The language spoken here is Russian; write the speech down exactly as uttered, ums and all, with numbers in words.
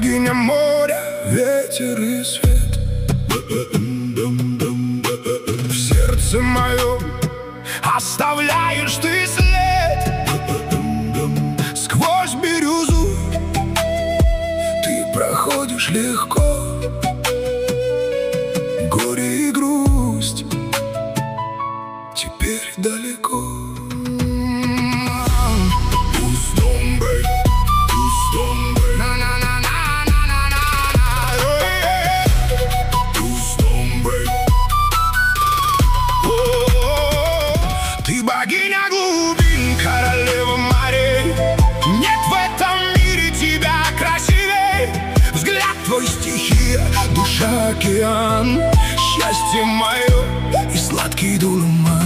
богиня моря, ветер и свет. В сердце моем оставляешь ты след. Сквозь бирюзу ты проходишь легко. Горе и грусть теперь далеко. Ты богиня глубин, королева морей. Нет в этом мире тебя красивей. Взгляд твой стихия, душа океан. Счастье мое и сладкий дурман.